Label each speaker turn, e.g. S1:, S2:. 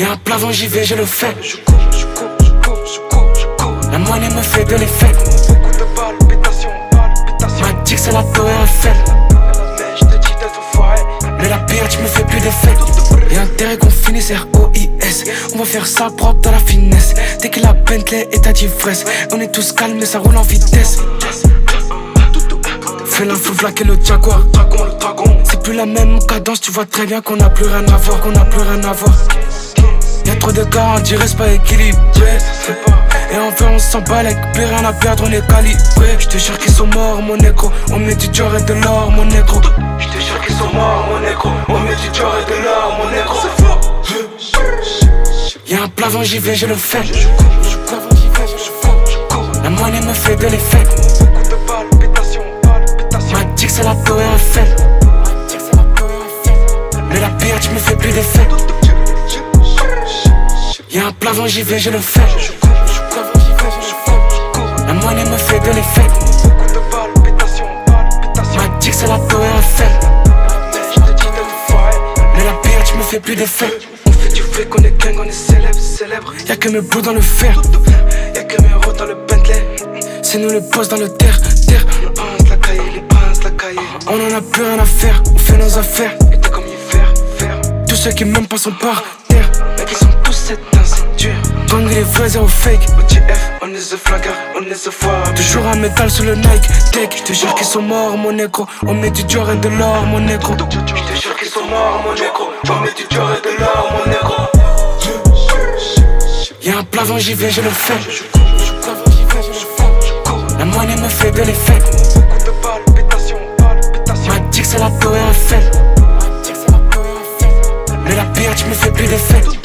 S1: Y'a un plafond, j'y vais, je le fais.
S2: Je cours.
S1: La monnaie me fait de l'effet.
S2: Beaucoup de palpitations.
S1: M'a dit que c'est la Tour Eiffel.
S2: Mais je te dis d'être foiré.
S1: Mais la pire, tu me fais plus d'effet. Y'a intérêt qu'on finisse ROIS. On va faire ça propre dans la finesse. Dès que la Bentley est à d'ivresse, on est tous calmes mais ça roule en vitesse. Fais l'info et le Jaguar.
S2: Le dragon.
S1: C'est plus la même cadence, tu vois très bien qu'on n'a plus rien à voir, Y'a trop de gars, on dirait c'est pas équilibré. Et enfin on s'emballe, plus rien à perdre, on est calibré. J'te jure qu'ils sont morts mon négro, on met du dior et de l'or mon négro.
S2: J'te jure qu'ils sont morts mon négro, on met du dior et de l'or mon négro.
S1: C'est fort. Y'a un plafond, j'y vais, je le fais.
S2: Je cours.
S1: La monnaie me fait de l'effet.
S2: Beaucoup de palpitations.
S1: M'a dit que c'est la Tour Eiffel. Mais la pire, tu me fais plus d'effet. Y'a un plafond, j'y vais, je le fais.
S2: Je cours.
S1: La monnaie me fait de l'effet.
S2: Beaucoup de palpitations.
S1: M'a dit que c'est la Tour Eiffel.
S2: Mais je te dis d'être foiré.
S1: Mais la pire, tu me fais plus d'effet.
S2: On fait du fric, on est gang, on est célèbre.
S1: Y'a que mes bouts dans le fer.
S2: Y'a que mes routes dans le Bentley.
S1: C'est nous les boss dans le terre.
S2: Les pinces, la cahier.
S1: On en a plus rien à faire, on fait nos affaires.
S2: Et t'es comme hiver.
S1: Tous ceux qui m'aiment pas sont par terre.
S2: Mec, ils sont tous éteints, c'est dur.
S1: Gang les vrais zéro fake.
S2: OTF, on est the flagger, on est the foire.
S1: Toujours un métal sur le Nike Tech. J'te jure qu'ils sont morts mon négro, on met du dior et de l'or mon négro.
S2: J'te jure qu'ils sont morts mon négro, on met du dior et de l'or mon négro.
S1: Y'a un plafond, j'y vais, je le fais.
S2: Je cours.
S1: La monnaie me fait de l'effet.
S2: Beaucoup de palpitations.
S1: M'a dit que c'est la Tour Eiffel. Mais la pire, tu me fais plus d'effet.